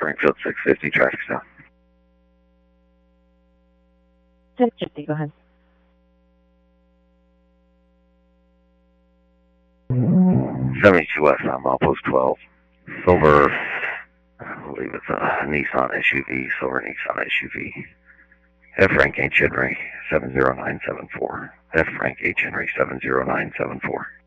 Springfield 650, traffic stop. 650, go ahead. 72 West on Milepost 12. Silver, I believe it's a Nissan SUV, silver Nissan SUV. F. Frank H. Henry 70974. F. Frank H. Henry 70974.